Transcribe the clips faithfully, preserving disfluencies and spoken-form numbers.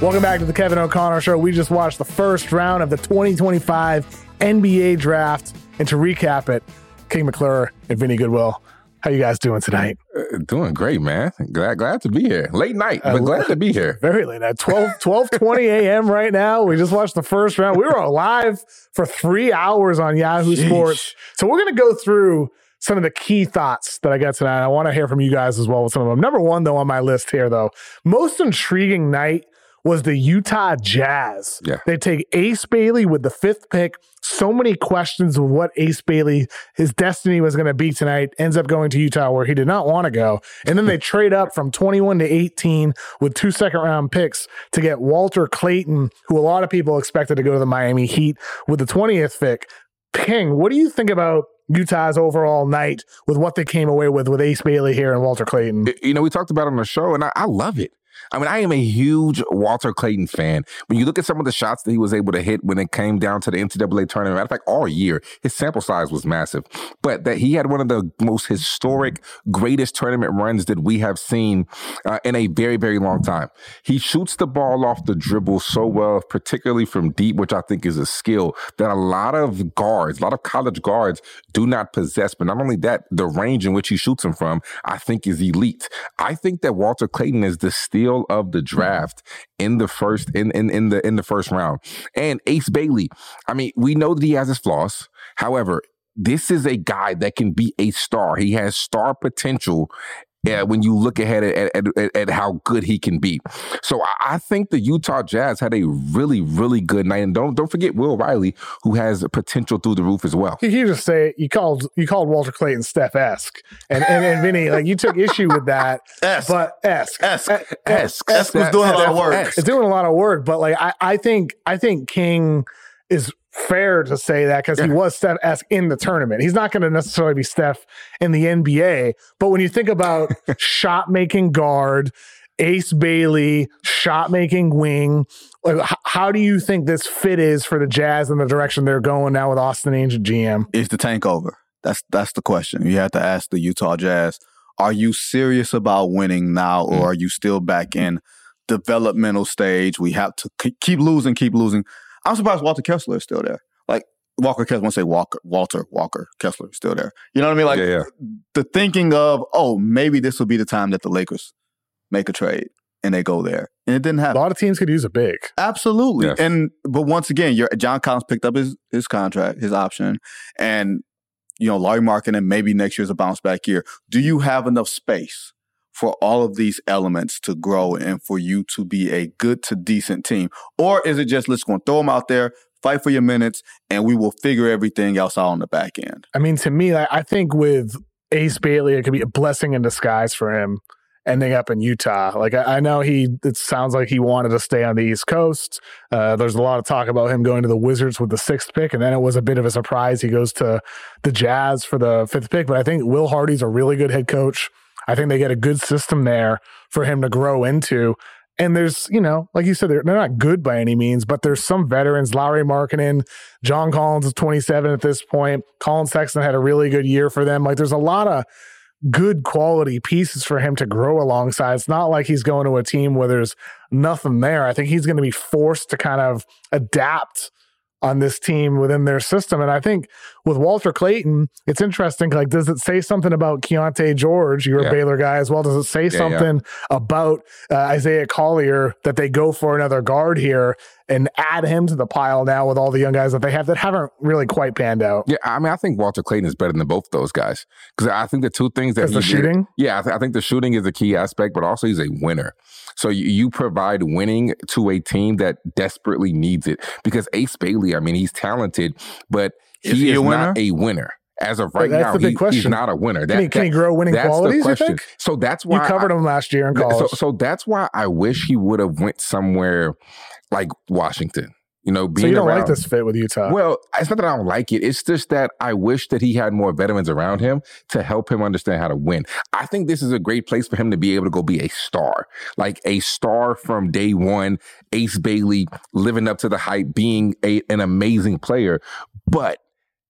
Welcome back to the Kevin O'Connor Show. We just watched the first round of the twenty twenty-five N B A draft. And to recap it, King McClure and Vinny Goodwill, how you guys doing tonight? Uh, doing great, man. Glad glad to be here. Late night, but uh, glad to be here. Very late night. twelve twenty a.m. right now. We just watched the first round. We were live for three hours on Yahoo Sheesh. Sports. So we're going to go through some of the key thoughts that I got tonight. I want to hear from you guys as well with some of them. Number one, though, on my list here, though, most intriguing night was the Utah Jazz. Yeah. They take Ace Bailey with the fifth pick. So many questions with what Ace Bailey, his destiny was going to be tonight, ends up going to Utah where he did not want to go. And then they trade up from twenty-one to eighteen with two second round picks to get Walter Clayton, who a lot of people expected to go to the Miami Heat with the twentieth pick. King, what do you think about Utah's overall night with what they came away with with Ace Bailey here and Walter Clayton? You know, we talked about it on the show, and I, I love it. I mean, I am a huge Walter Clayton fan. When you look at some of the shots that he was able to hit when it came down to the N C double A tournament, matter of fact, all year, his sample size was massive. But that he had one of the most historic, greatest tournament runs that we have seen uh, in a very, very long time. He shoots the ball off the dribble so well, particularly from deep, which I think is a skill that a lot of guards, a lot of college guards do not possess. But not only that, the range in which he shoots them from, I think is elite. I think that Walter Clayton is the steal of the draft in the first in, in in the in the first round. And Ace Bailey, I mean, we know that he has his flaws. However, this is a guy that can be a star. He has star potential. Uh, when you look ahead at, at, at, at how good he can be. So I, I think the Utah Jazz had a really, really good night. And don't don't forget Will Riley, who has potential through the roof as well. You, you just say you called you called Walter Clayton Steph-esque. And, and, and Vinny, like you took issue with that. Esque. But esque. Esque. Esque. Esque was doing a lot of work. It's doing a lot of work. But like I, I think I think King is fair to say that because yeah. he was Steph-esque in the tournament. He's not going to necessarily be Steph in the N B A, but when you think about shot-making guard, Ace Bailey, shot-making wing, like, h- how do you think this fit is for the Jazz in the direction they're going now with Austin Ainge at G M? Is the tank over? That's that's the question. You have to ask the Utah Jazz, are you serious about winning now, or are you still back in developmental stage? We have to k- keep losing, keep losing. I'm surprised Walter Kessler is still there. Like, Walker Kessler, I want to say Walker, Walter, Walker Kessler is still there. You know what I mean? Like, yeah, yeah. the thinking of, oh, maybe this will be the time that the Lakers make a trade and they go there. And it didn't happen. A lot of teams could use a big. Absolutely. Yes. And But once again, your John Collins picked up his, his contract, his option. And, you know, Larry Markkinen, maybe next year's a bounce back year. Do you have enough space for all of these elements to grow and for you to be a good to decent team? Or is it just, let's go and throw them out there, fight for your minutes, and we will figure everything else out on the back end? I mean, to me, I think with Ace Bailey, it could be a blessing in disguise for him ending up in Utah. Like, I, I know he, it sounds like he wanted to stay on the East Coast. Uh, there's a lot of talk about him going to the Wizards with the sixth pick, and then it was a bit of a surprise. He goes to the Jazz for the fifth pick, but I think Will Hardy's a really good head coach. I think they get a good system there for him to grow into. And there's, you know, like you said, they're, they're not good by any means, but there's some veterans. Larry Markkinen, John Collins is twenty-seven at this point. Colin Sexton had a really good year for them. Like, there's a lot of good quality pieces for him to grow alongside. It's not like he's going to a team where there's nothing there. I think he's going to be forced to kind of adapt on this team within their system. And I think with Walter Clayton, it's interesting. Like, does it say something about Keontae George? You're yeah. a Baylor guy as well. Does it say yeah, something yeah. about uh, Isaiah Collier that they go for another guard here and add him to the pile now with all the young guys that they have that haven't really quite panned out? Yeah, I mean, I think Walter Clayton is better than both those guys because I think the two things that he the did, shooting. Yeah, I, th- I think the shooting is a key aspect, but also he's a winner. So you, you provide winning to a team that desperately needs it because Ace Bailey, I mean, he's talented, but is he, he is a winner? not a winner. As of right that's now, the big he, question. he's not a winner. That, can, he, can that, he grow winning that's qualities, the question. you think? So that's why you covered I, him last year in college. So, so that's why I wish he would have went somewhere like Washington. You know, being so you don't around, like this fit with Utah? Well, it's not that I don't like it. It's just that I wish that he had more veterans around him to help him understand how to win. I think this is a great place for him to be able to go be a star, like a star from day one. Ace Bailey living up to the hype, being a, an amazing player. But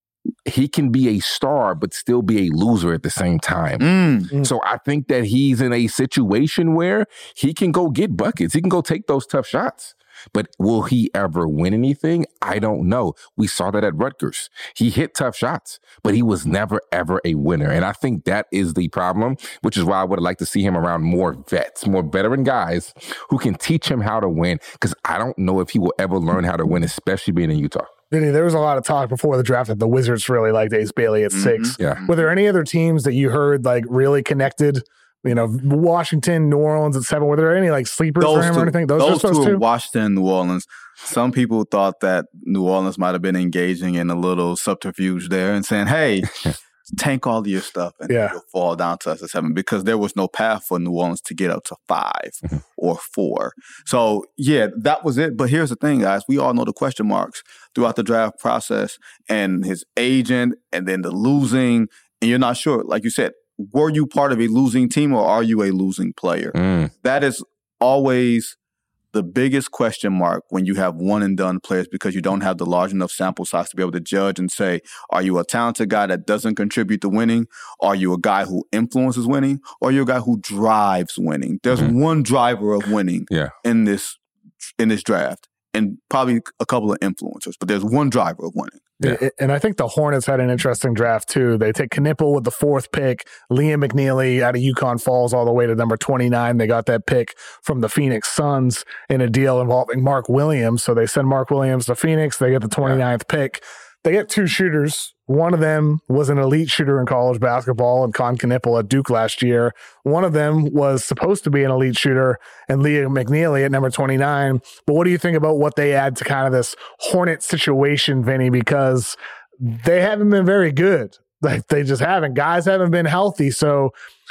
he can be a star, but still be a loser at the same time. Mm. So I think that he's in a situation where he can go get buckets. He can go take those tough shots. But will he ever win anything? I don't know. We saw that at Rutgers. He hit tough shots, but he was never, ever a winner. And I think that is the problem, which is why I would like to see him around more vets, more veteran guys who can teach him how to win, because I don't know if he will ever learn how to win, especially being in Utah. Vinny, there was a lot of talk before the draft that the Wizards really liked Ace Bailey at six. Mm-hmm. Yeah. Were there any other teams that you heard like really connected? You know, Washington, New Orleans at seven. Were there any like sleepers Those for him two, or anything? Those, those those two, two, Washington, New Orleans. Some people thought that New Orleans might have been engaging in a little subterfuge there and saying, hey, tank all of your stuff and yeah. you'll fall down to us at seven, because there was no path for New Orleans to get up to five or four. So, yeah, that was it. But here's the thing, guys. We all know the question marks throughout the draft process and his agent and then the losing. And you're not sure. Like you said, were you part of a losing team or are you a losing player? Mm. That is always the biggest question mark when you have one and done players, because you don't have the large enough sample size to be able to judge and say, are you a talented guy that doesn't contribute to winning? Are you a guy who influences winning? Or are you a guy who drives winning? There's mm-hmm. one driver of winning yeah. in this in this draft, and probably a couple of influencers, but there's one driver of winning. Yeah. And I think the Hornets had an interesting draft, too. They take Knipple with the fourth pick. Liam McNeely out of UConn falls all the way to number twenty-nine. They got that pick from the Phoenix Suns in a deal involving Mark Williams. So they send Mark Williams to Phoenix. They get the twenty-ninth yeah. pick. They get two shooters. One of them was an elite shooter in college basketball and Con Knipple at Duke last year. One of them was supposed to be an elite shooter and Liam McNeely at number twenty-nine. But what do you think about what they add to kind of this Hornet situation, Vinny? Because they haven't been very good. Like they just haven't. Guys haven't been healthy. So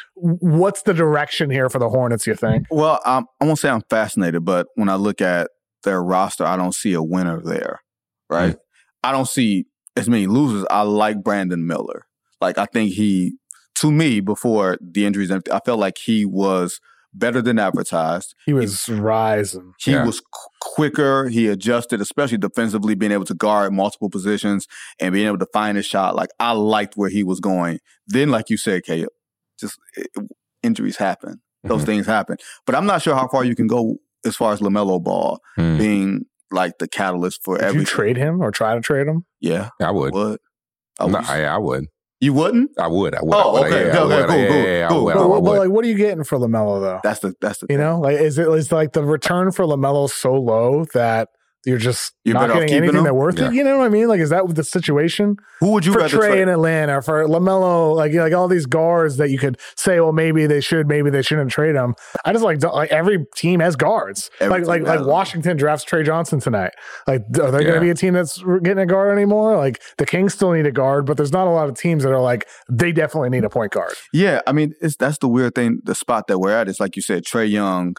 what's the direction here for the Hornets, you think? Well, um, I won't say I'm fascinated, but when I look at their roster, I don't see a winner there, right? Mm-hmm. I don't see as many losers. I like Brandon Miller. Like, I think he, to me, before the injuries, I felt like he was better than advertised. He was he, rising. He yeah. was qu- quicker. He adjusted, especially defensively, being able to guard multiple positions and being able to find his shot. Like, I liked where he was going. Then, like you said, Caleb, just it, injuries happen. Those mm-hmm. things happen. But I'm not sure how far you can go as far as LaMelo Ball mm. being like the catalyst for Did everything. you trade him or try to trade him? Yeah. I would. I would. I, no, I, I would. You wouldn't? I would. I would. Oh, I would. okay. Yeah, okay, would. cool, yeah, cool, yeah, cool. Would, but, would. but like, what are you getting for LaMelo though? That's the that's the you thing. know, like is it is like the return for LaMelo so low that you're just you're not getting anything him? that worth yeah. it? You know what I mean? Like, is that the situation? Who would you for rather Trey trade? in Atlanta, for LaMelo, like like all these guards that you could say, well, maybe they should, maybe they shouldn't trade them. I just like like every team has guards. Every like like like Washington drafts Trey Johnson tonight. Like, are there yeah. going to be a team that's getting a guard anymore? Like the Kings still need a guard, but there's not a lot of teams that are like they definitely need a point guard. Yeah, I mean, it's that's the weird thing. The spot that we're at is like you said, Trae Young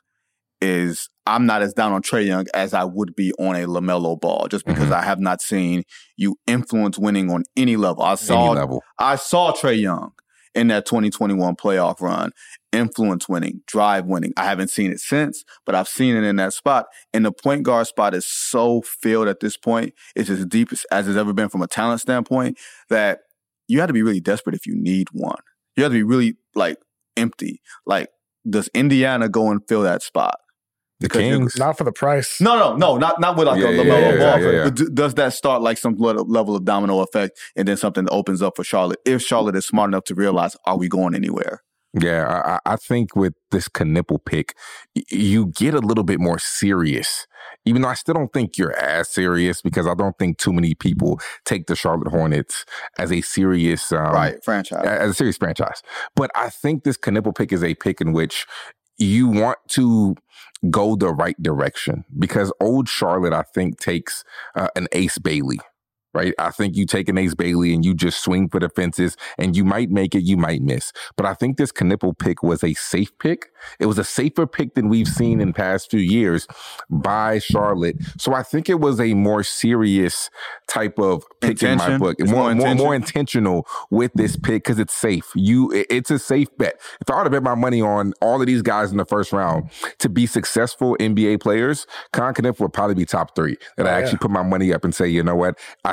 is. I'm not as down on Trae Young as I would be on a LaMelo Ball, just because mm-hmm. I have not seen you influence winning on any level. I saw any level. I saw Trae Young in that twenty twenty-one playoff run, influence winning, drive winning. I haven't seen it since, but I've seen it in that spot. And the point guard spot is so filled at this point. It's as deep as, as it's ever been from a talent standpoint that you have to be really desperate if you need one. You have to be really like empty. Like, does Indiana go and fill that spot? The Kings, not for the price. No, no, no, not not with like yeah, a yeah, LaMelo yeah, Ball. yeah, yeah. But d- does that start like some level of domino effect, and then something opens up for Charlotte? If Charlotte is smart enough to realize, are we going anywhere? Yeah, I, I think with this Knipple pick, y- you get a little bit more serious. Even though I still don't think you're as serious, because I don't think too many people take the Charlotte Hornets as a serious um, right franchise, as a serious franchise. But I think this Knipple pick is a pick in which you want to go the right direction, because old Charlotte, I think, takes uh, an Ace Bailey, right? I think you take an Ace Bailey and you just swing for the fences, and you might make it, you might miss. But I think this Knipple pick was a safe pick. It was a safer pick than we've seen in past few years by Charlotte. So I think it was a more serious type of pick Intention. in my book. More, more, more, more intentional with this pick, because it's safe. You, it's a safe bet. If I were to bet my money on all of these guys in the first round to be successful N B A players, Con Knipple would probably be top three. That oh, I actually yeah. put my money up and say, you know what? I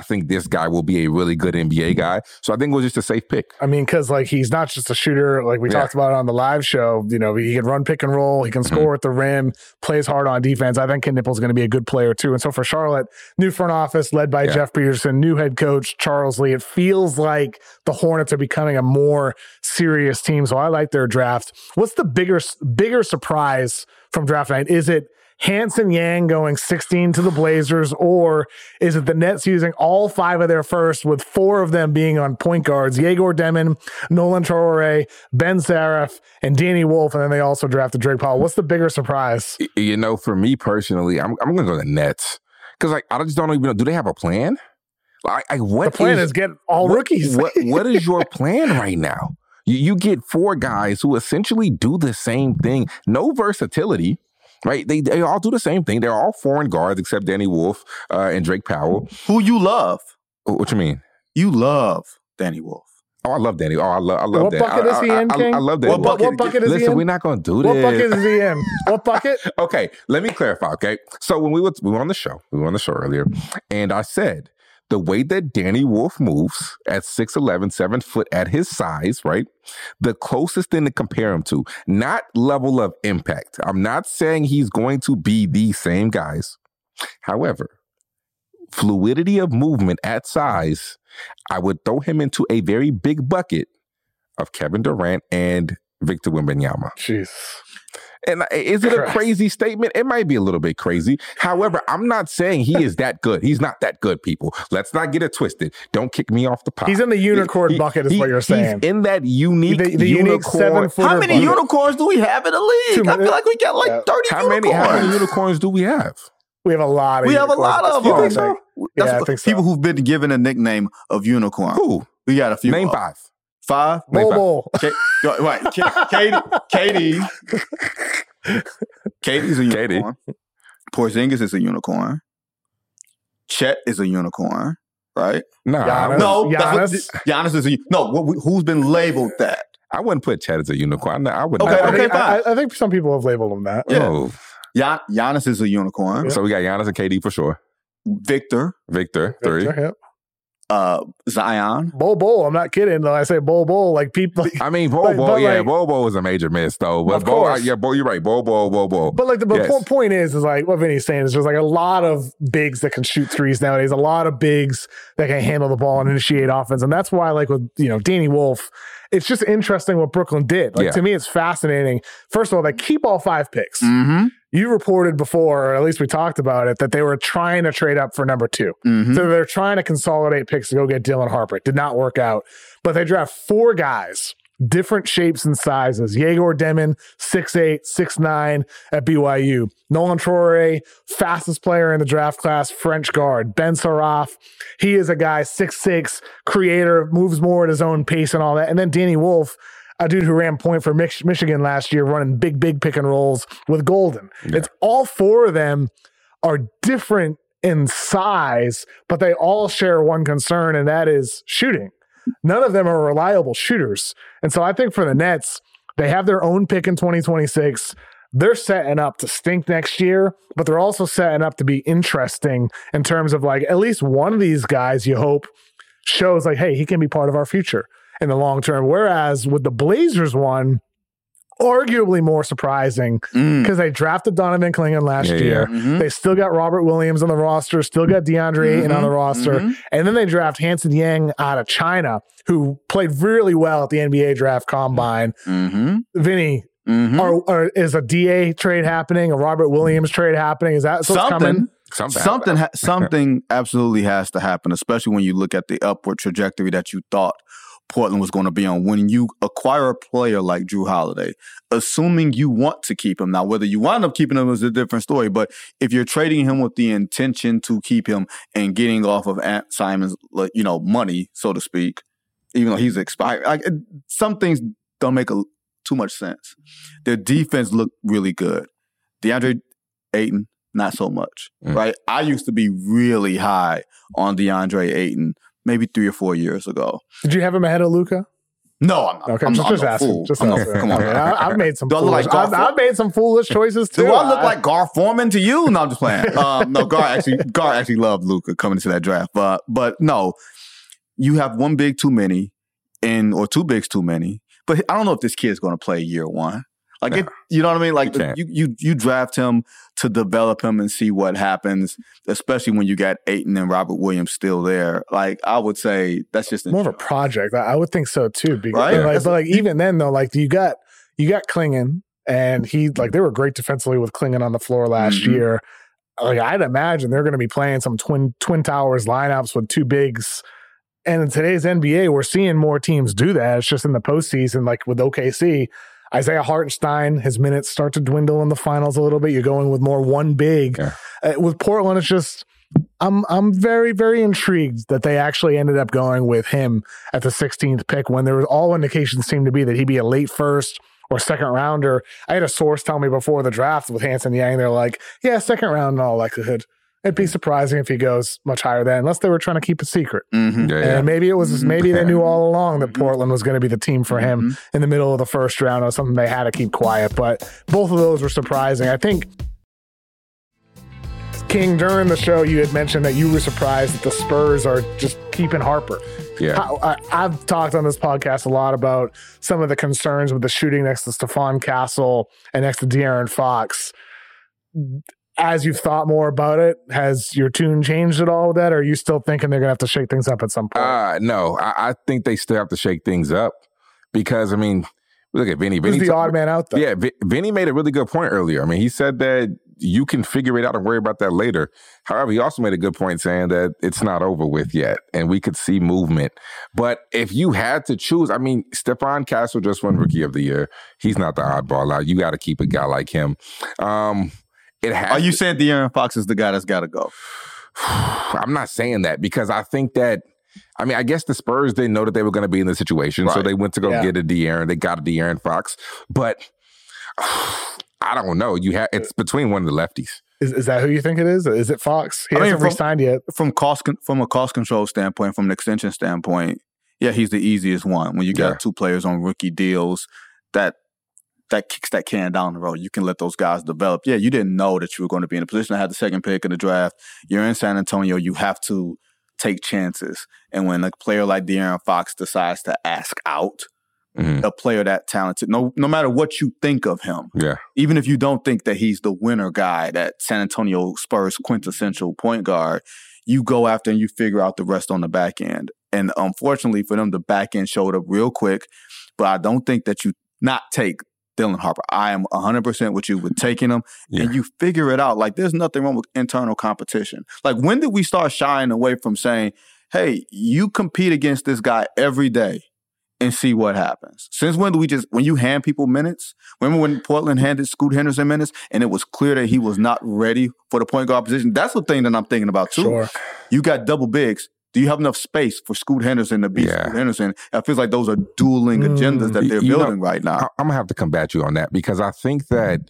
think this guy will be a really good N B A guy. So I think it was just a safe pick. I mean, because like he's not just a shooter, like we yeah. talked about on the live show. You know, he can run pick and roll, he can score mm-hmm. at the rim, plays hard on defense. I think Kent Nipple's going to be a good player too. And so for Charlotte, new front office led by yeah. Jeff Peterson, new head coach Charles Lee. It feels like the Hornets are becoming a more serious team. So I like their draft. What's the bigger bigger surprise from draft night? Is it Hanson Yang going sixteen to the Blazers, or is it the Nets using all five of their first with four of them being on point guards, Yegor Demin, Nolan Traore, Ben Saraf, and Danny Wolf, and then they also drafted Drake Powell? What's the bigger surprise? You know, for me personally, I'm I'm going to go to the Nets because like I just don't even know. Do they have a plan? Like, I, what the plan is, is get all what, rookies. what, what is your plan right now? You, you get four guys who essentially do the same thing. No versatility. Right, they they all do the same thing. They're all foreign guards except Danny Wolf uh, and Drake Powell. Who you love? What you mean? You love Danny Wolf. Oh, I love Danny. Oh, I love I love what that. What bucket I, is he I, in, I, King? I, I love Danny What, Wolf. what bucket is Listen, he in? we're not going to do this. What bucket is he in? What bucket? Okay, let me clarify. Okay, so when we were we were on the show, we were on the show earlier, and I said the way that Danny Wolf moves at six eleven, seven foot at his size, right? The closest thing to compare him to, not level of impact. I'm not saying he's going to be the same guys. However, fluidity of movement at size, I would throw him into a very big bucket of Kevin Durant and Victor Wembanyama. Jeez. And is it a crazy statement? It might be a little bit crazy. However, I'm not saying he is that good. He's not that good, people. Let's not get it twisted. Don't kick me off the pot. He's in the unicorn he, bucket is he, what you're saying. He's in that unique the, the unicorn. Unique how many bucket. unicorns do we have in the league? I feel like we got like yeah. thirty how unicorns. Many, how many unicorns do we have? We have a lot of We unicorns. have a lot of you them. Think so? That's yeah, what, I think so. People who've been given a nickname of unicorn. Who? We got a few. Name of. five. Five? Bobo. K- right. K- Katie. Katie. Katie's a unicorn. Katie. Porzingis is a unicorn. Chet is a unicorn, right? Nah, Giannis. No, Giannis. That's what, Giannis is a no. Who's been labeled that? I wouldn't put Chet as a unicorn. I would. Okay, not. okay, think, fine. I, I think some people have labeled him that. Yeah. Oh. Gian- Giannis is a unicorn. Yeah. So we got Giannis and K D for sure. Victor. Victor, three. Victor, yep. Uh, Zion. Bol Bol. I'm not kidding though. I say Bol Bol. Like people. Like, I mean, Bol but, Bol. but Yeah, like, Bol Bol is a major miss though. But of Bol, course. yeah, Bol, you're right. Bol Bol, Bol Bol. But like the yes. po- point is, is like what Vinny's saying is there's like a lot of bigs that can shoot threes nowadays. A lot of bigs that can handle the ball and initiate offense, and that's why like with you know Danny Wolf, it's just interesting what Brooklyn did. Like yeah. to me, it's fascinating. First of all, they keep all five picks. Mm-hmm. You reported before, or at least we talked about it, that they were trying to trade up for number two. Mm-hmm. So they're trying to consolidate picks to go get Dylan Harper. It did not work out. But they draft four guys, different shapes and sizes. Yegor Demin, six eight, six nine at B Y U. Nolan Traore, fastest player in the draft class, French guard. Ben Saraf, he is a guy, six six, creator, moves more at his own pace and all that. And then Danny Wolf, a dude who ran point for Mich- Michigan last year, running big, big pick and rolls with Golden. Yeah. It's all four of them are different in size, but they all share one concern, and that is shooting. None of them are reliable shooters. And so I think for the Nets, they have their own pick in twenty twenty-six. They're setting up to stink next year, but they're also setting up to be interesting in terms of like at least one of these guys, you hope, shows like, hey, he can be part of our future in the long term. Whereas with the Blazers one, arguably more surprising because mm. they drafted Donovan Clingan last yeah, year. Yeah. Mm-hmm. They still got Robert Williams on the roster, still got DeAndre Ayton mm-hmm. on the roster. Mm-hmm. And then they draft Hanson Yang out of China, who played really well at the N B A draft combine. Mm-hmm. Vinny, mm-hmm. are, are, is a D A trade happening? A Robert Williams trade happening? Is that what's coming? Something, something, ha- something absolutely has to happen, especially when you look at the upward trajectory that you thought Portland was going to be on. When you acquire a player like Jrue Holiday, assuming you want to keep him. Now, whether you wind up keeping him is a different story, but if you're trading him with the intention to keep him and getting off of Ant Simon's, you know, money, so to speak, even though he's expired, like, some things don't make a, too much sense. Their defense looked really good. DeAndre Ayton, not so much, mm. right? I used to be really high on DeAndre Ayton maybe three or four years ago. Did you have him ahead of Luka? No, I'm not. Okay, I'm, just, I'm just no asking. fool. Just I'm no- asking. come on. Okay, I, I've made some. Do I look Foolish, like Gar I've, I've made some foolish choices too. Do I look like Gar Forman to you? No, I'm just playing. Um, no, Gar actually, Gar actually loved Luka coming into that draft. But, but no, you have one big too many, and or two bigs too many. But I don't know if this kid's going to play year one. Like, it, you know what I mean? Like, you, you you draft him to develop him and see what happens, especially when you got Ayton and Robert Williams still there. Like, I would say that's just more of a project. I would think so too. Because, right? Like, but like even then though, like you got you got Klingon, and he like they were great defensively with Klingon on the floor last mm-hmm. year. Like I'd imagine they're going to be playing some twin twin towers lineups with two bigs. And in today's N B A, we're seeing more teams do that. It's just in the postseason, like with O K C. Isaiah Hartenstein, his minutes start to dwindle in the finals a little bit. You're going with more one big. Yeah. Uh, with Portland, it's just I'm I'm very, very intrigued that they actually ended up going with him at the sixteenth pick when there was all indications seemed to be that he'd be a late first or second rounder. I had a source tell me before the draft with Hanson Yang, they're like, yeah, second round in all likelihood. It'd be surprising if he goes much higher than, unless they were trying to keep a secret. Mm-hmm. Yeah, and yeah. maybe it was, maybe they knew all along that Portland was going to be the team for him mm-hmm. in the middle of the first round. It was something they had to keep quiet. But both of those were surprising. I think, King, during the show, you had mentioned that you were surprised that the Spurs are just keeping Harper. Yeah, I, I, I've talked on this podcast a lot about some of the concerns with the shooting next to Stephon Castle and next to De'Aaron Fox. As you've thought more about it, has your tune changed at all with that, or are you still thinking they're going to have to shake things up at some point? Uh, no, I, I think they still have to shake things up because, I mean, look at Vinny. Vinny's the odd man out there. Yeah, v- Vinny made a really good point earlier. I mean, he said that you can figure it out and worry about that later. However, he also made a good point saying that it's not over with yet, and we could see movement. But if you had to choose, I mean, Stephon Castle just won Rookie of the Year. He's not the oddball out. You got to keep a guy like him. Um It has Are you to, saying De'Aaron Fox is the guy that's got to go? I'm not saying that because I think that, I mean, I guess the Spurs didn't know that they were going to be in this situation, right. So they went to go yeah. get a De'Aaron. They got a De'Aaron Fox, but I don't know. You have it's between one of the lefties. Is, is that who you think it is? Is it Fox? He I hasn't mean, re-signed yet. From cost from a cost control standpoint, from an extension standpoint, yeah, he's the easiest one. When you got yeah. two players on rookie deals, that. that kicks that can down the road. You can let those guys develop. Yeah, you didn't know that you were going to be in a position to have the second pick in the draft. You're in San Antonio. You have to take chances. And when a player like De'Aaron Fox decides to ask out, mm-hmm. a player that talented, no no matter what you think of him, yeah, even if you don't think that he's the winner guy, that San Antonio Spurs quintessential point guard, you go after and you figure out the rest on the back end. And unfortunately for them, the back end showed up real quick. But I don't think that you not take Dylan Harper. I am one hundred percent with you with taking him, yeah. and you figure it out. Like, there's nothing wrong with internal competition. Like, when did we start shying away from saying, hey, you compete against this guy every day and see what happens? Since when do we just, when you hand people minutes? Remember when Portland handed Scoot Henderson minutes and it was clear that he was not ready for the point guard position? That's the thing that I'm thinking about, too. Sure. You got double bigs. Do you have enough space for Scoot Henderson to be yeah. Scoot Henderson? It feels like those are dueling mm, agendas that they're building know, right now. I'm going to have to combat you on that because I think that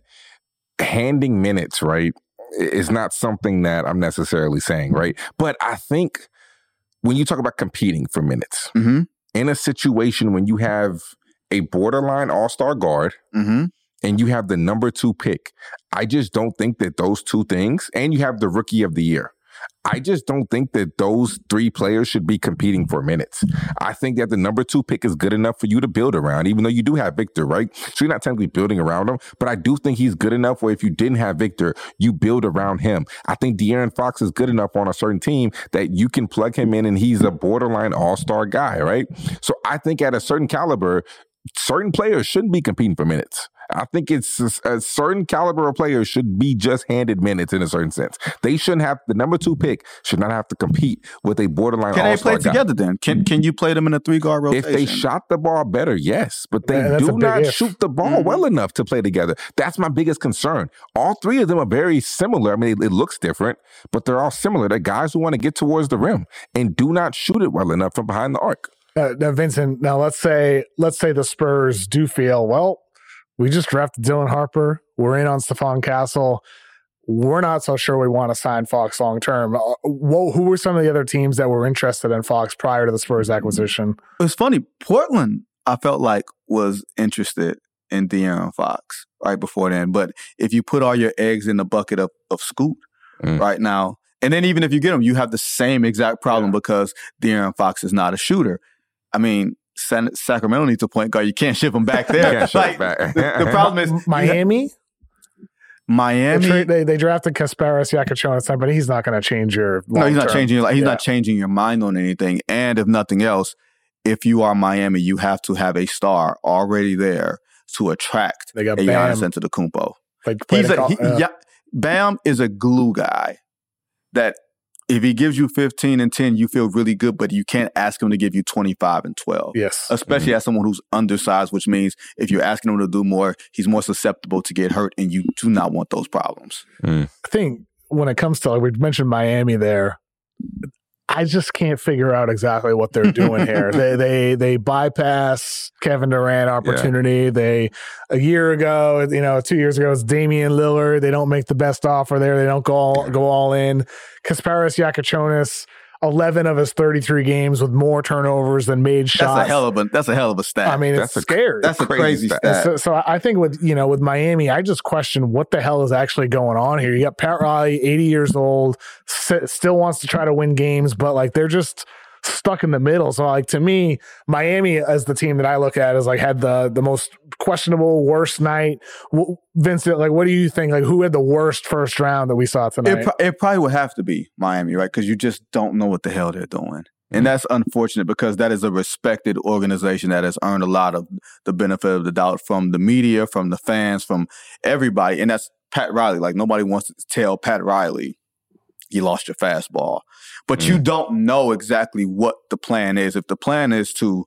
handing minutes, right, is not something that I'm necessarily saying, right? But I think when you talk about competing for minutes, mm-hmm. in a situation when you have a borderline all-star guard mm-hmm. and you have the number two pick, I just don't think that those two things, and you have the rookie of the year, I just don't think that those three players should be competing for minutes. I think that the number two pick is good enough for you to build around, even though you do have Victor, right? So you're not technically building around him, but I do think he's good enough where if you didn't have Victor, you build around him. I think De'Aaron Fox is good enough on a certain team that you can plug him in and he's a borderline all-star guy, right? So I think at a certain caliber, certain players shouldn't be competing for minutes. I think it's a, a certain caliber of players should be just handed minutes in a certain sense. They shouldn't have, the number two pick should not have to compete with a borderline Can all-star they play guy. together then? Can can you play them in a three-guard rotation? If they shot the ball better, yes. But they yeah, do not if. shoot the ball mm-hmm. well enough to play together. That's my biggest concern. All three of them are very similar. I mean, it, it looks different, but they're all similar. They're guys who want to get towards the rim and do not shoot it well enough from behind the arc. Uh, now, Vincent, now let's say let's say the Spurs do feel, well, we just drafted Dylan Harper. We're in on Stephon Castle. We're not so sure we want to sign Fox long term. Uh, who were some of the other teams that were interested in Fox prior to the Spurs acquisition? It's funny. Portland, I felt like was interested in De'Aaron Fox right before then. But if you put all your eggs in the bucket of, of Scoot mm. right now, and then even if you get him, you have the same exact problem yeah. because De'Aaron Fox is not a shooter. I mean, San, Sacramento needs a point guard. You can't ship him back there. Can't ship like, back. the, the problem is Miami. Miami, they, they, they drafted Kasparas Yakachonis, but he's not going to change your. No, he's not term. changing. Your, he's yeah. not changing your mind on anything. And if nothing else, if you are Miami, you have to have a star already there to attract they got a Bam. Giannis into the Kumpo. Like he's a, call, he, uh, yeah, Bam is a glue guy that if he gives you fifteen and ten, you feel really good, but you can't ask him to give you twenty-five and twelve. Yes. Especially mm-hmm. as someone who's undersized, which means if you're asking him to do more, he's more susceptible to get hurt, and you do not want those problems. Mm. I think when it comes to, like we mentioned Miami there, I just can't figure out exactly what they're doing here. They they they bypass Kevin Durant opportunity. Yeah. They a year ago, you know, two years ago, it's Damian Lillard. They don't make the best offer there. They don't go all, go all in. Kasparas Yakachonis, eleven of his thirty-three games with more turnovers than made shots. That's a hell of a that's a hell of a stat. I mean, that's it's a, scary. That's a crazy, crazy stat. So, so I think with you know with Miami, I just question what the hell is actually going on here. You got Pat Riley, eighty years old, st- still wants to try to win games, but like they're just stuck in the middle. So like to me, Miami as the team that I look at is like had the the most questionable worst night. Vincent, like what do you think? Like who had the worst first round that we saw tonight? It, pro- it probably would have to be Miami, right? Because you just don't know what the hell they're doing. And that's unfortunate because that is a respected organization that has earned a lot of the benefit of the doubt from the media, from the fans, from everybody. And that's Pat Riley. Like nobody wants to tell Pat Riley, you lost your fastball. But mm. you don't know exactly what the plan is. If the plan is to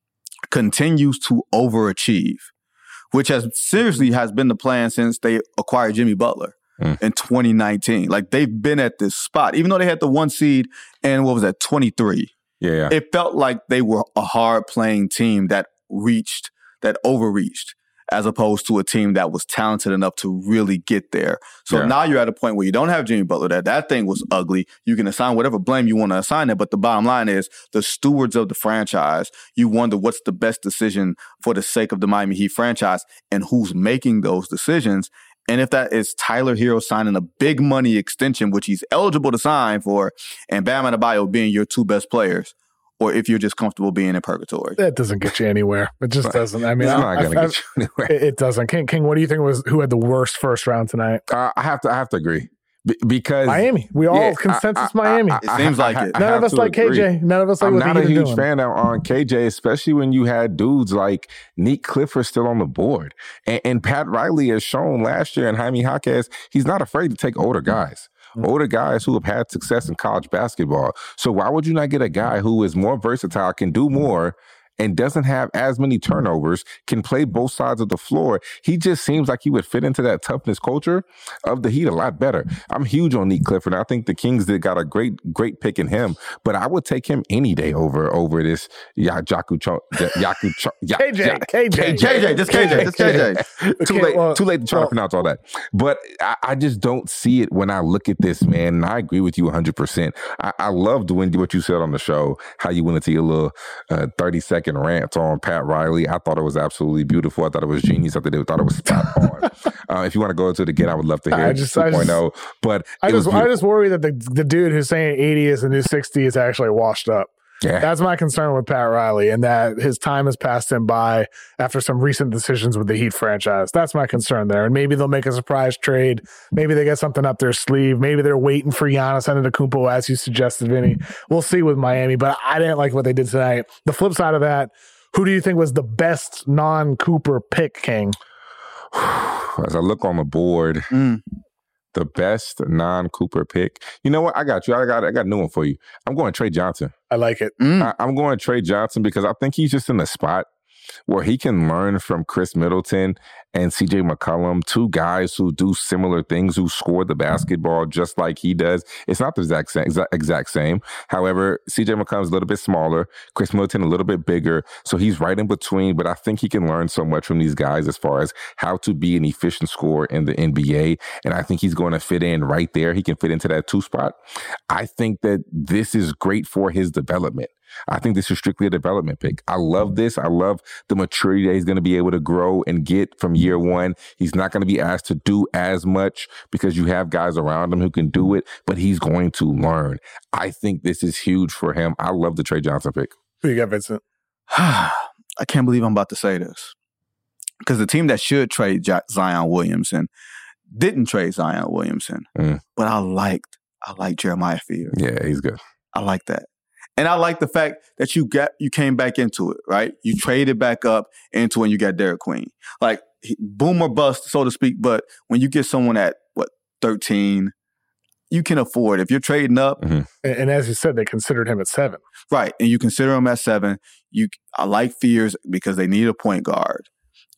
continue to overachieve, which has seriously has been the plan since they acquired Jimmy Butler mm. in twenty nineteen. Like they've been at this spot, even though they had the one seed and what was that, twenty-three. Yeah. It felt like they were a hard playing team that reached, that overreached, as opposed to a team that was talented enough to really get there. So yeah. now you're at a point where you don't have Jimmy Butler. That that thing was ugly. You can assign whatever blame you want to assign it, but the bottom line is the stewards of the franchise, you wonder what's the best decision for the sake of the Miami Heat franchise and who's making those decisions. And if that is Tyler Hero signing a big money extension, which he's eligible to sign for, and Bam Adebayo being your two best players, or if you're just comfortable being in purgatory. That doesn't get you anywhere. It just doesn't. I mean, it's I, not going to get you anywhere. It, it doesn't. King, King, what do you think was who had the worst first round tonight? Uh, I have to. I have to agree. B- because Miami, we all yeah, consensus I, I, I, Miami. I, it seems like I, it. I, None I of us like agree. K J. None of us like I'm what not a huge doing. fan on K J, especially when you had dudes like Nick Clifford still on the board, and, and Pat Riley has shown last year, and Jaime Jaquez, he's not afraid to take older guys. Older guys who have had success in college basketball. So why would you not get a guy who is more versatile, can do more, and doesn't have as many turnovers, can play both sides of the floor? He just seems like he would fit into that toughness culture of the Heat a lot better. I'm huge on Nick Clifford. I think the Kings did got a great, great pick in him, but I would take him any day over over this Yaku Cho, Yaku Cho, ya, K J, ya, K J, K J, just K J, just K J. Too late, well, too late to try well, to pronounce all that. But I, I just don't see it when I look at this, man. And I agree with you one hundred percent. I, I loved when what you said on the show, how you went into your little uh, thirty second rant on Pat Riley. I thought it was absolutely beautiful. I thought it was genius. I thought it was spot on. uh, if you want to go into it again, I would love to hear it two point oh. But I it just, was I just worry that the, the dude who's saying eighty is the new sixty is actually washed up. Yeah. That's my concern with Pat Riley, and that his time has passed him by after some recent decisions with the Heat franchise. That's my concern there. And maybe they'll make a surprise trade. Maybe they get something up their sleeve. Maybe they're waiting for Giannis Antetokounmpo, as you suggested, Vinny. We'll see with Miami, but I didn't like what they did tonight. The flip side of that, who do you think was the best non-Cooper pick, King? As I look on the board, mm. the best non-Cooper pick. You know what? I got you. I got I got a new one for you. I'm going Trey Johnson. I like it. Mm. I, I'm going Trey Johnson because I think he's just in a spot where he can learn from Chris Middleton and C J McCollum, two guys who do similar things, who score the basketball just like he does. It's not the exact same. Exact same. However, C J McCollum's a little bit smaller, Chris Middleton a little bit bigger, so he's right in between. But I think he can learn so much from these guys as far as how to be an efficient scorer in the N B A, and I think he's going to fit in right there. He can fit into that two spot. I think that this is great for his development. I think this is strictly a development pick. I love this. I love the maturity that he's going to be able to grow and get from year one. He's not going to be asked to do as much because you have guys around him who can do it, but he's going to learn. I think this is huge for him. I love the Trey Johnson pick. Who you got, Vincent? I can't believe I'm about to say this. Because the team that should trade J- Zion Williamson didn't trade Zion Williamson. Mm. But I liked, I like Jeremiah Fears. Yeah, he's good. I like that. And I like the fact that you got you came back into it, right? You traded back up into when you got Derek Queen. Like, he, boom or bust, so to speak. But when you get someone at, what, thirteen, you can afford. If you're trading up. Mm-hmm. And, and as you said, they considered him at seven. Right. And you consider him at seven. You, I like Fears because they need a point guard.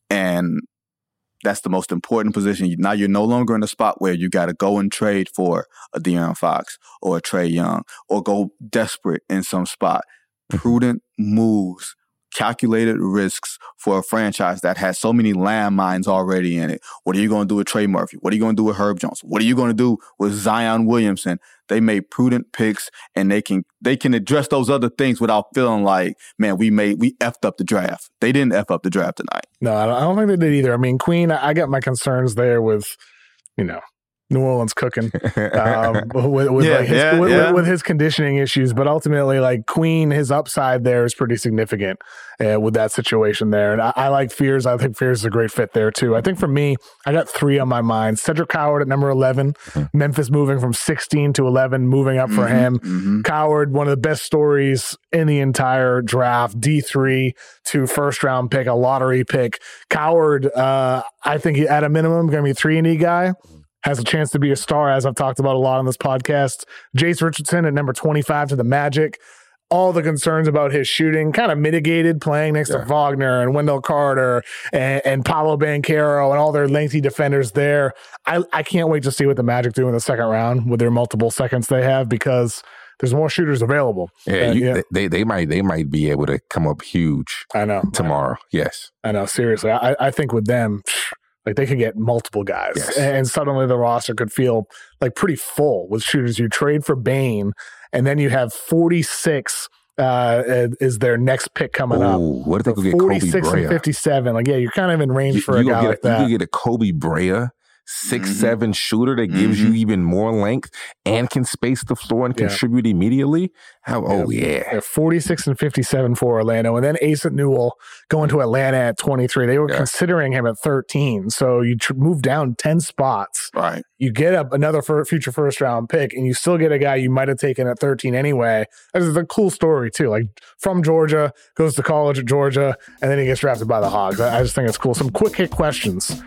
And that's the most important position. Now you're no longer in a spot where you got to go and trade for a De'Aaron Fox or a Trae Young or go desperate in some spot. Prudent moves, calculated risks for a franchise that has so many landmines already in it. What are you going to do with Trey Murphy? What are you going to do with Herb Jones? What are you going to do with Zion Williamson? They made prudent picks, and they can they can address those other things without feeling like, man, we made we effed up the draft. They didn't F up the draft tonight. No, I don't, I don't think they did either. I mean, Queen, I got my concerns there with, you know, New Orleans cooking um, with, with, yeah, like his, yeah, with, yeah. with his conditioning issues, but ultimately, like Queen, his upside there is pretty significant uh, with that situation there. And I, I like Fears. I think Fears is a great fit there too. I think for me, I got three on my mind. Cedric Howard at number eleven, mm-hmm. Memphis moving from sixteen to eleven, moving up for mm-hmm, him. Mm-hmm. Coward, one of the best stories in the entire draft, D three to first round pick, a lottery pick. Coward, uh, I think he, at a minimum, going to be a three and D guy. Has a chance to be a star, as I've talked about a lot on this podcast. Jace Richardson at number twenty-five to the Magic. All the concerns about his shooting kind of mitigated playing next yeah. to Wagner and Wendell Carter and, and Paolo Banchero and all their lengthy defenders there. I, I can't wait to see what the Magic do in the second round with their multiple seconds they have, because there's more shooters available. Yeah, uh, you, yeah. They, they might they might be able to come up huge I know. tomorrow. I know. Yes. I know, seriously. I, I think with them, like they could get multiple guys, yes. and suddenly the roster could feel like pretty full with shooters. You trade for Bane, and then you have forty-six uh, is their next pick coming Ooh, up. What if they could get Kobe forty-six Brea? And fifty-seven. Like, yeah, you're kind of in range you, for you a guy get, like that. You could get a Kobe Brea, six, mm-hmm. seven shooter that gives mm-hmm. you even more length and can space the floor and yeah. contribute immediately. How? Yeah. Oh, yeah. yeah. forty-six and fifty-seven for Orlando. And then Asa Newell going to Atlanta at twenty-three. They were yeah. considering him at thirteen. So you tr- move down ten spots. Right. You get up another for future first round pick, and you still get a guy you might have taken at thirteen anyway. This is a cool story too. Like, from Georgia, goes to college at Georgia, and then he gets drafted by the Hogs. I, I just think it's cool. Some quick hit questions.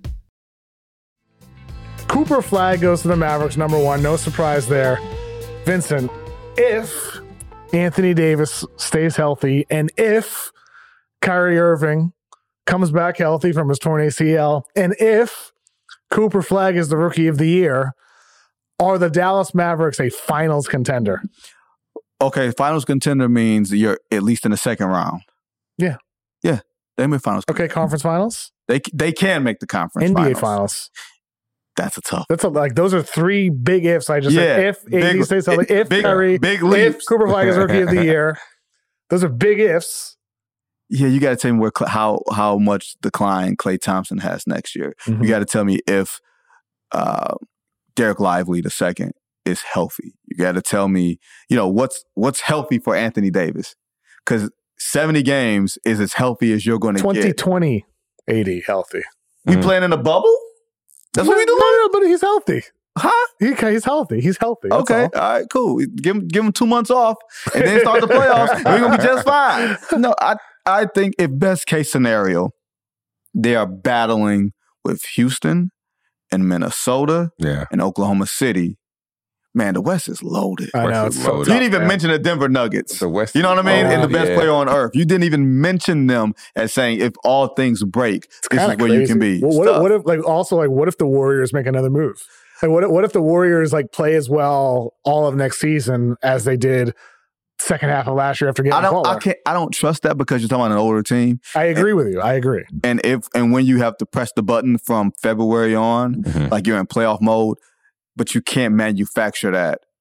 Cooper Flagg goes to the Mavericks, number one. No surprise there. Vincent, if Anthony Davis stays healthy, and if Kyrie Irving comes back healthy from his torn A C L, and if Cooper Flagg is the Rookie of the Year, are the Dallas Mavericks a finals contender? Okay, finals contender means you're at least in the second round. Yeah. Yeah, they make finals. Okay, conference finals? They they can make the conference N B A finals. finals. That's a tough. That's a, like those are three big ifs. I just yeah, said if A D stays healthy, if big, Curry, big if leaps. Cooper Flagg is Rookie of the Year. Those are big ifs. Yeah, you got to tell me where how how much decline Klay Thompson has next year. Mm-hmm. You got to tell me if uh, Derek Lively the second is healthy. You got to tell me, you know, what's what's healthy for Anthony Davis, because seventy games is as healthy as you're going to get. twenty twenty A D healthy. We mm. playing in a bubble? That's what we doing? No, no, but he's healthy. Huh? He, he's healthy. He's healthy. That's okay. all. all right, cool. Give him, give him two months off and then start the playoffs. And we're going to be just fine. No, I, I think if best case scenario, they are battling with Houston and Minnesota yeah. and Oklahoma City. Man, the West is loaded. I know. West It's is so loaded. tough, You didn't even man. mention the Denver Nuggets. The West, you know what I mean? oh, and the best yeah. player on earth. You didn't even mention them as saying, if all things break, It's this is where crazy. you can be. Well, what, if, Stuff. what if, like, also, like, what if the Warriors make another move? Like, what if, what if the Warriors like play as well all of next season as they did second half of last year after getting I don't. Butler? I can't. I don't trust that because you're talking about an older team. I agree with you. I agree. And if and when you have to press the button from February on, Mhm. like you're in playoff mode, but you can't manufacture that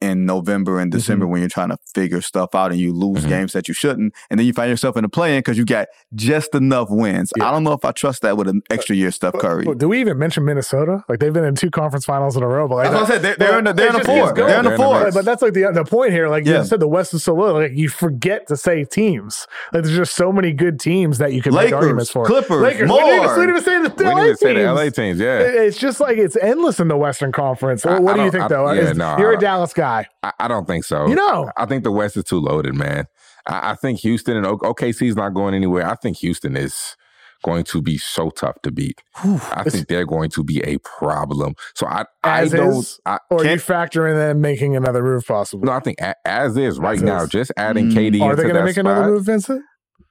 in November and December mm-hmm. when you're trying to figure stuff out and you lose mm-hmm. games that you shouldn't. And then you find yourself in the play-in because you got just enough wins. Yeah. I don't know if I trust that with an extra year Steph Curry. But, but do we even mention Minnesota? Like, they've been in two conference finals in a row. But like, that's what I said. They're, they're in the, they're in the four. They're in the four. But that's like the, the point here. Like yeah. you said, the West is so low. Like, you forget to say teams. Like, there's just so many good teams that you can Lakers, make arguments for. Clippers, Lakers. more. We need to, we need to say the, the we L A need to say teams. the L A teams, yeah. It's just like it's endless in the Western Conference. I, what I do you think, I, though? Yeah, Is, no, you're I, a Dallas guy. I, I don't think so. You know. I think the West is too loaded, man. I, I think Houston and O K C is not going anywhere. I think Houston is going to be so tough to beat. Whew, I think they're going to be a problem. So I, as I don't. Is, I, or you factor in them making another move possible? No, I think a, as is right as now. Is. Just adding mm. K D. Are they going to make spot, another move, Vincent?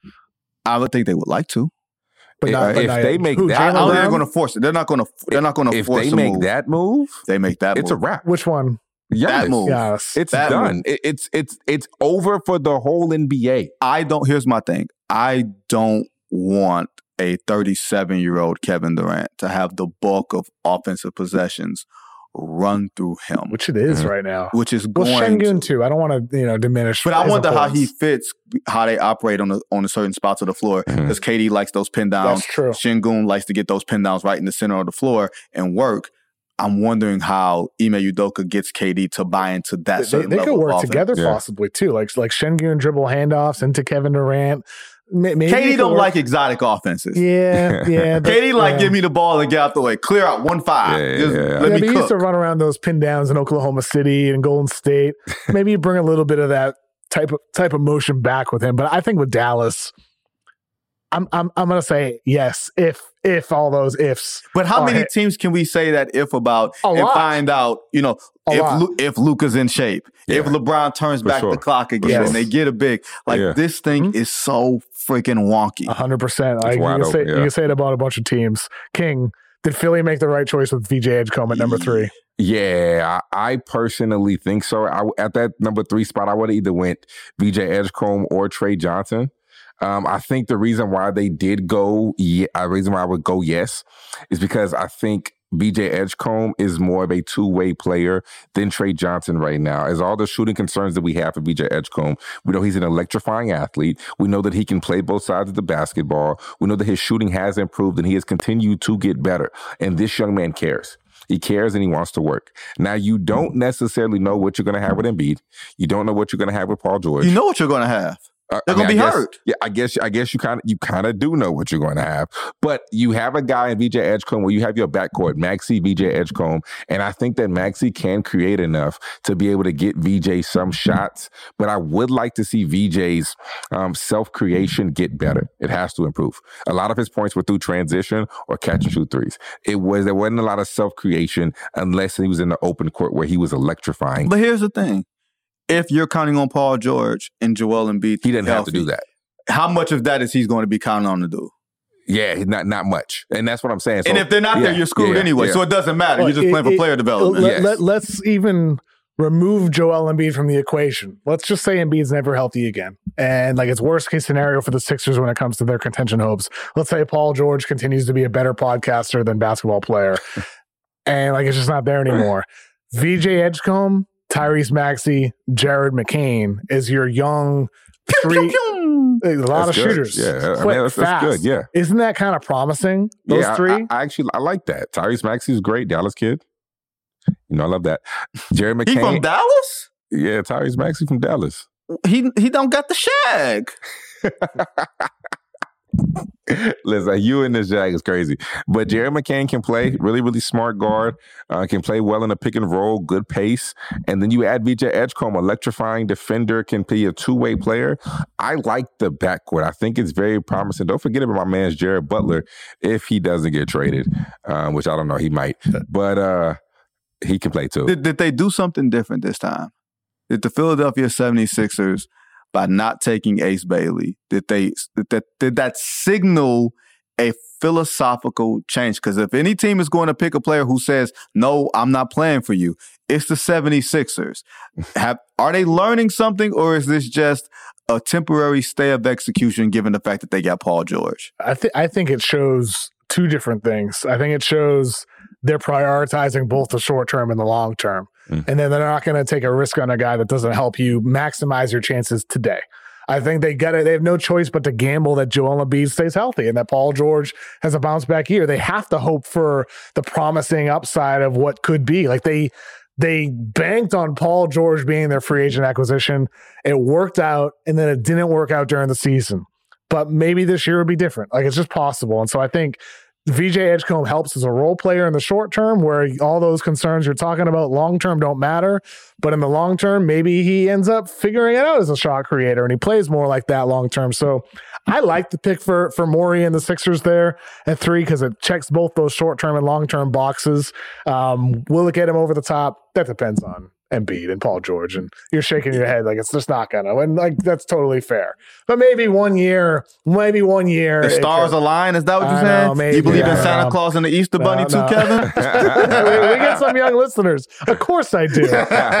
I would think they would like to. But if, not, but if not, they make who, that, I don't think move, they're going to force it. They're not going to. They're not going to if force. If they make move. that move, they make that. It's move. a wrap. Which one? Giannis. That move. Yes. It's that done. Move. It, it's it's it's over for the whole N B A. I don't. Here's my thing. I don't want a thirty-seven-year-old Kevin Durant to have the bulk of offensive possessions run through him, which it is mm-hmm. right now. Which is well, going Şengün to, too. I don't want to you know diminish, but I wonder importance. how he fits, how they operate on the on the certain spots of the floor. Because mm-hmm. K D likes those pin downs. That's true. Şengün likes to get those pin downs right in the center of the floor and work. I'm wondering how Ime Udoka gets K D to buy into that they, certain they level could work of offense. together yeah. possibly too, like like Şengün dribble handoffs into Kevin Durant. Maybe K D don't work. like exotic offenses. Yeah, yeah. K D like yeah. give me the ball and get out the way. Clear out one five. Yeah, Just yeah, yeah. let yeah, me but cook. he used to run around those pin downs in Oklahoma City and Golden State. Maybe you bring a little bit of that type of type of motion back with him. But I think with Dallas, I'm I'm I'm gonna say yes if if all those ifs. But how many hit. teams can we say that if about a and lot. find out? You know, a if Lu- if Luka's in shape, yeah. if LeBron turns For back sure. the clock again, yes. and they get a big like yeah. this thing mm-hmm. is so freaking wonky. A hundred percent. Like you wide can say open, yeah. you can say it about a bunch of teams. King, did Philly make the right choice with V J Edgecombe at number three? Yeah, I, I personally think so. I, at that number three spot, I would have either went V J Edgecombe or Trey Johnson. Um, I think the reason why they did go, yeah, the reason why I would go yes, is because I think V J Edgecombe is more of a two-way player than Trey Johnson right now. As all the shooting concerns that we have for V J Edgecombe, we know he's an electrifying athlete. We know that he can play both sides of the basketball. We know that his shooting has improved and he has continued to get better. And this young man cares. He cares and he wants to work. Now, you don't necessarily know what you're going to have with Embiid. You don't know what you're going to have with Paul George. You know what you're going to have. Uh, They're I mean, gonna be I guess, hurt. Yeah, I guess. I guess you kind of you kind of do know what you're going to have, but you have a guy in V J Edgecombe where you have your backcourt, Maxey, V J Edgecombe, and I think that Maxey can create enough to be able to get V J some shots. But I would like to see V J's um, self creation get better. It has to improve. A lot of his points were through transition or catch and shoot threes. It was there wasn't a lot of self creation unless he was in the open court where he was electrifying. But here's the thing. If you're counting on Paul George and Joel Embiid, He didn't have healthy, to do that. How much of that is he's going to be counting on to do? Yeah, not not much, and that's what I'm saying. So, and if they're not yeah, there, you're screwed yeah, anyway. yeah. So it doesn't matter. Well, you're just it- playing for it- player development. Let, Yes. let, let's even remove Joel Embiid from the equation. Let's just say Embiid's never healthy again. And like it's worst case scenario for the Sixers when it comes to their contention hopes. Let's say Paul George continues to be a better podcaster than basketball player. And like it's just not there anymore. V J Edgecombe, Tyrese Maxey, Jared McCain is your young three. A lot That's of good. shooters. Yeah, I mean, Quick, that's, that's fast. good. Yeah, Isn't that kind of promising? Those yeah, I- three? I, I actually I like that. Tyrese Maxey's great, Dallas kid. You know, I love that. Jared He McCain. from Dallas? Yeah, Tyrese Maxey from Dallas. He he don't got the shag. Listen, you and this Jag is crazy. But Jared McCain can play, really, really smart guard, uh, can play well in a pick and roll, good pace. And then you add V J Edgecombe, electrifying defender, can be a two-way player. I like the backcourt. I think it's very promising. Don't forget about my man's Jared Butler if he doesn't get traded, uh, which I don't know, he might. But uh, he can play too. Did, did they do something different this time? Did the Philadelphia seventy-sixers, by not taking Ace Bailey, did they did that, did that signal a philosophical change? Because if any team is going to pick a player who says, no, I'm not playing for you, it's the seventy-sixers. Have, are they learning something, or is this just a temporary stay of execution given the fact that they got Paul George? I think I think it shows two different things. I think it shows they're prioritizing both the short term and the long term. mm. and then they're not going to take a risk on a guy that doesn't help you maximize your chances today. I think they got it. They have no choice but to gamble that Joel Embiid stays healthy and that Paul George has a bounce back year. They have to hope for the promising upside of what could be. Like they they banked on Paul George being their free agent acquisition. It worked out, and then it didn't work out during the season. But maybe this year would be different. Like it's just possible. And so I think V J Edgecombe helps as a role player in the short term, where all those concerns you're talking about long term don't matter. But in the long term, maybe he ends up figuring it out as a shot creator and he plays more like that long term. So I like the pick for for Morey and the Sixers there at three because it checks both those short term and long term boxes. Um, will it get him over the top? That depends on Embiid and Paul George, and you're shaking your head like it's just not gonna, and like that's totally fair. But maybe one year, maybe one year, the stars could align. Is that what you're saying? Know, maybe, you believe in Santa Claus and the Easter Bunny no, too, no. Kevin? we, we get some young listeners. Of course, I do.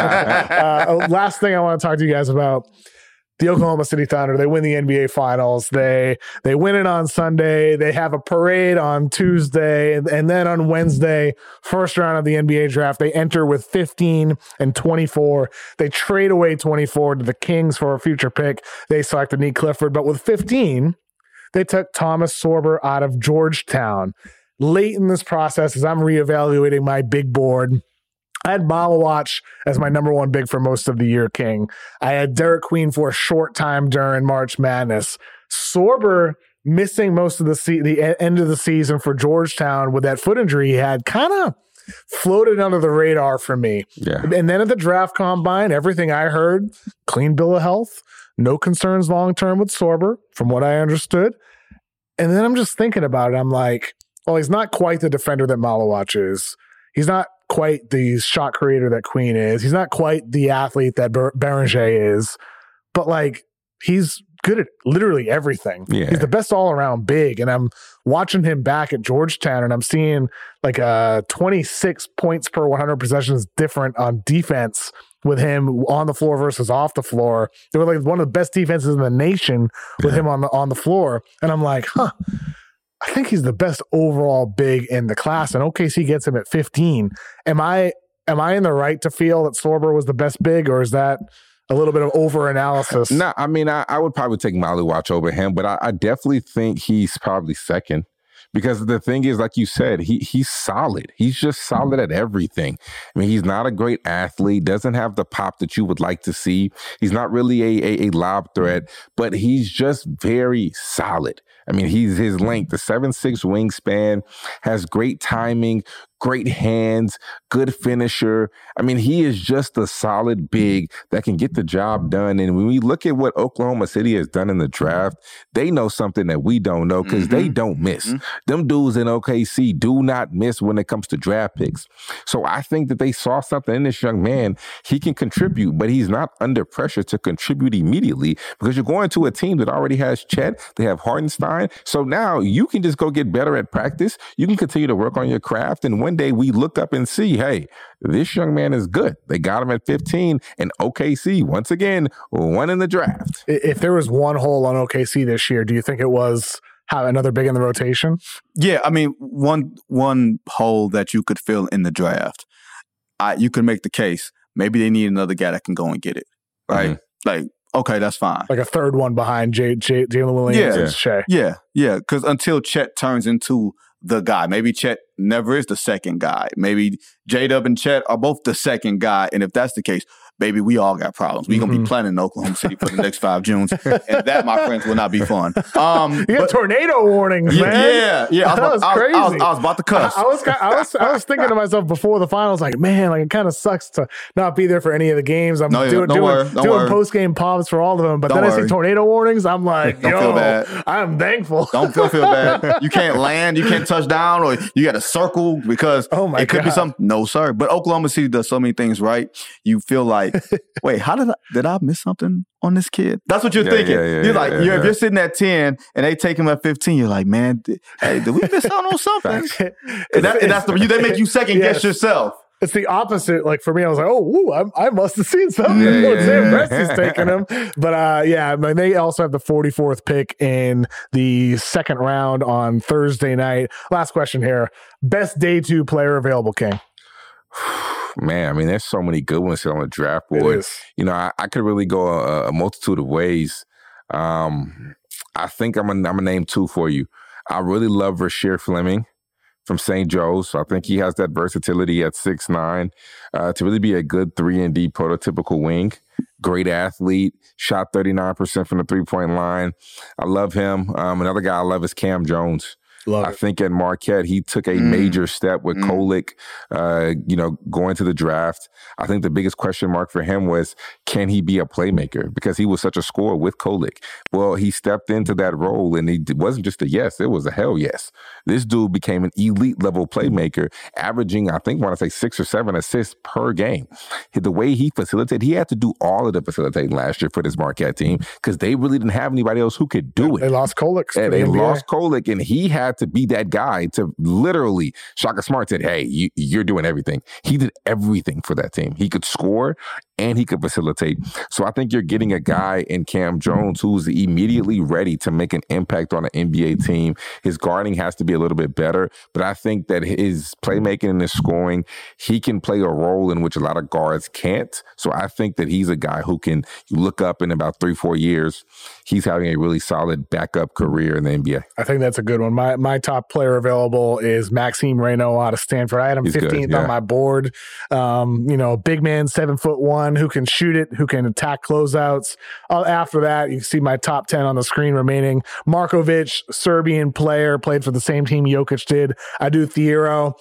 uh, last thing I want to talk to you guys about. The Oklahoma City Thunder, they win the N B A Finals. They they win it on Sunday. They have a parade on Tuesday. And then on Wednesday, first round of the N B A draft, they enter with fifteen and twenty-four. They trade away twenty-four to the Kings for a future pick. They selected Nick Clifford. But with fifteen, they took Thomas Sorber out of Georgetown. Late in this process, as I'm reevaluating my big board, I had Malawach as my number one big for most of the year, King. I had Derek Queen for a short time during March Madness. Sorber missing most of the se- the end of the season for Georgetown with that foot injury he had kind of floated under the radar for me. Yeah. And then at the draft combine, everything I heard, clean bill of health, no concerns long-term with Sorber, from what I understood. And then I'm just thinking about it. I'm like, well, he's not quite the defender that Malawach is. He's not quite the shot creator that Queen is. He's not quite the athlete that Ber- Beringer is, but like he's good at literally everything. Yeah. He's the best all around big. And I'm watching him back at Georgetown and I'm seeing like a twenty-six points per one hundred possessions different on defense with him on the floor versus off the floor. They were like one of the best defenses in the nation with yeah. him on the, on the floor. And I'm like, huh, I think he's the best overall big in the class, and O K C gets him at fifteen. Am I am I in the right to feel that Sorber was the best big, or is that a little bit of over-analysis? No, I mean, I, I would probably take Malawach over him, but I, I definitely think he's probably second. Because the thing is, like you said, he he's solid. He's just solid at everything. I mean, he's not a great athlete, doesn't have the pop that you would like to see. He's not really a, a, a lob threat, but he's just very solid. I mean, he's his length, the seven six wingspan, has great timing, great hands, good finisher. I mean, he is just a solid big that can get the job done. And when we look at what Oklahoma City has done in the draft, they know something that we don't know because mm-hmm. they don't miss. Mm-hmm. Them dudes in O K C do not miss when it comes to draft picks. So I think that they saw something in this young man. He can contribute, but he's not under pressure to contribute immediately because you're going to a team that already has Chet. They have Hartenstein. So now you can just go get better at practice. You can continue to work on your craft. And one day we look up and see, hey, this young man is good. They got him at fifteen, and O K C, once again, won in the draft. If there was one hole on O K C this year, do you think it was have another big in the rotation? Yeah, I mean, one one hole that you could fill in the draft, I, you could make the case. Maybe they need another guy that can go and get it, right? Mm-hmm. Like, okay, that's fine. Like a third one behind J- J- Jalen Williams yeah. and Shea. Yeah, yeah, because until Chet turns into the guy, maybe Chet never is the second guy. Maybe J-Dub and Chet are both the second guy, and if that's the case, baby, we all got problems. We're mm-hmm. going to be planning in Oklahoma City for the next five Junes, and that, my friends, will not be fun. Um, you got tornado warnings, yeah, man. Yeah, yeah. I was, that was about, crazy. I was, I was, I was about to cuss. I, I, was, I, was, I was thinking to myself before the finals, like, man, like it kind of sucks to not be there for any of the games. I'm no, doing, don't doing, worry, don't doing post-game pops for all of them, but don't then worry. I see tornado warnings. I'm like, don't yo, feel bad. I'm thankful. Don't feel, feel bad. You can't land, you can't touch down, or you got to circle because oh my it could God. be something. No, sir. But Oklahoma City does so many things right. You feel like, wait, how did I, did I miss something on this kid? That's what you're yeah, thinking. Yeah, yeah, you're like, yeah, you're, yeah. if you're sitting at ten and they take him at fifteen, you're like, man, did, hey, did we miss out on something? and, that, and that's the, they make you second yes. guess yourself. It's the opposite. Like for me, I was like, oh, woo, I, I must have seen something. Yeah, Yeah, yeah, Sam yeah. Presti's taking him. But uh, yeah, I mean, they also have the forty-fourth pick in the second round on Thursday night. Last question here. Best day two player available, King? Man, I mean, there's so many good ones here on the draft board. You know, I, I could really go a, a multitude of ways. Um, I think I'm gonna I'm gonna name two for you. I really love Rasheer Fleming from Saint Joe's. I think he has that versatility at six nine uh, to really be a good three and D prototypical wing. Great athlete, shot thirty-nine percent from the three-point line. I love him. Um, another guy I love is Cam Jones. Love I it. think at Marquette, he took a mm. major step with mm. Kolek, uh, you know, going to the draft. I think the biggest question mark for him was, can he be a playmaker? Because he was such a scorer with Kolek. Well, he stepped into that role, and it wasn't just a yes, it was a hell yes. This dude became an elite level playmaker, averaging, I think, I want to say six or seven assists per game. The way he facilitated, he had to do all of the facilitating last year for this Marquette team because they really didn't have anybody else who could do it. They lost Kolek. And they lost Kolek, and he had to be that guy to literally, Shaka Smart said, hey, you, you're doing everything. He did everything for that team. He could score and he could facilitate. So I think you're getting a guy in Cam Jones who's immediately ready to make an impact on an N B A team. His guarding has to be a little bit better, but I think that his playmaking and his scoring, he can play a role in which a lot of guards can't. So I think that he's a guy who can, you look up in about three, four years, he's having a really solid backup career in the N B A. I think that's a good one. My my top player available is Maxime Reynaud out of Stanford. I had him he's fifteenth good, yeah. on my board. Um, you know, big man, seven foot one, who can shoot it, who can attack closeouts. Uh, after that, you can see my top ten on the screen remaining. Markovic, Serbian player, played for the same team Jokic did. Adu Thiero,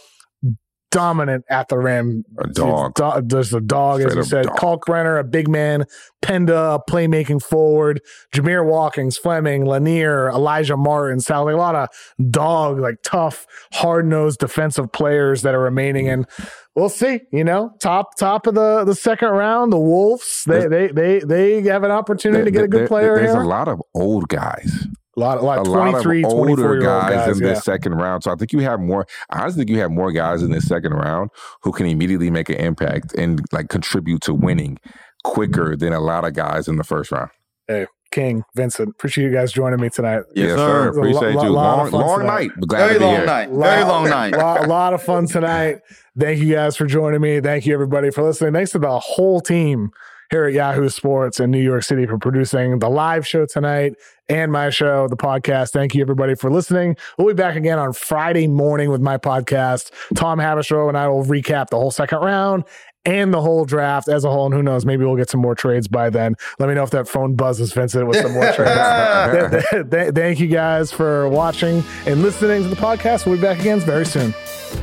dominant at the rim. A dog. Do- there's a dog, Straight as you said. Kalkbrenner, a big man. Penda, a playmaking forward. Jameer Walkins, Fleming, Lanier, Elijah Martin. Sounds like a lot of dog, like tough, hard-nosed defensive players that are remaining. And we'll see, you know, top top of the, the second round, the Wolves, they they they they have an opportunity there, to get a good there, player there's here. There's a lot of old guys. A lot, a lot, a twenty-three, lot of older guys, guys in yeah. this second round. So I think you have more. I honestly think you have more guys in this second round who can immediately make an impact and like contribute to winning quicker than a lot of guys in the first round. Hey, King, Vincent, appreciate you guys joining me tonight. Yes, yes sir. Appreciate lo- you. Long, long night. But glad Very to be long here. night. Very long night. A lot of fun tonight. Thank you guys for joining me. Thank you everybody for listening. Thanks to the whole team here at Yahoo Sports in New York City for producing the live show tonight and my show, the podcast. Thank you, everybody, for listening. We'll be back again on Friday morning with my podcast. Tom Havashow and I will recap the whole second round and the whole draft as a whole. And who knows, maybe we'll get some more trades by then. Let me know if that phone buzzes, Vincent, with some more trades. Thank you guys for watching and listening to the podcast. We'll be back again very soon.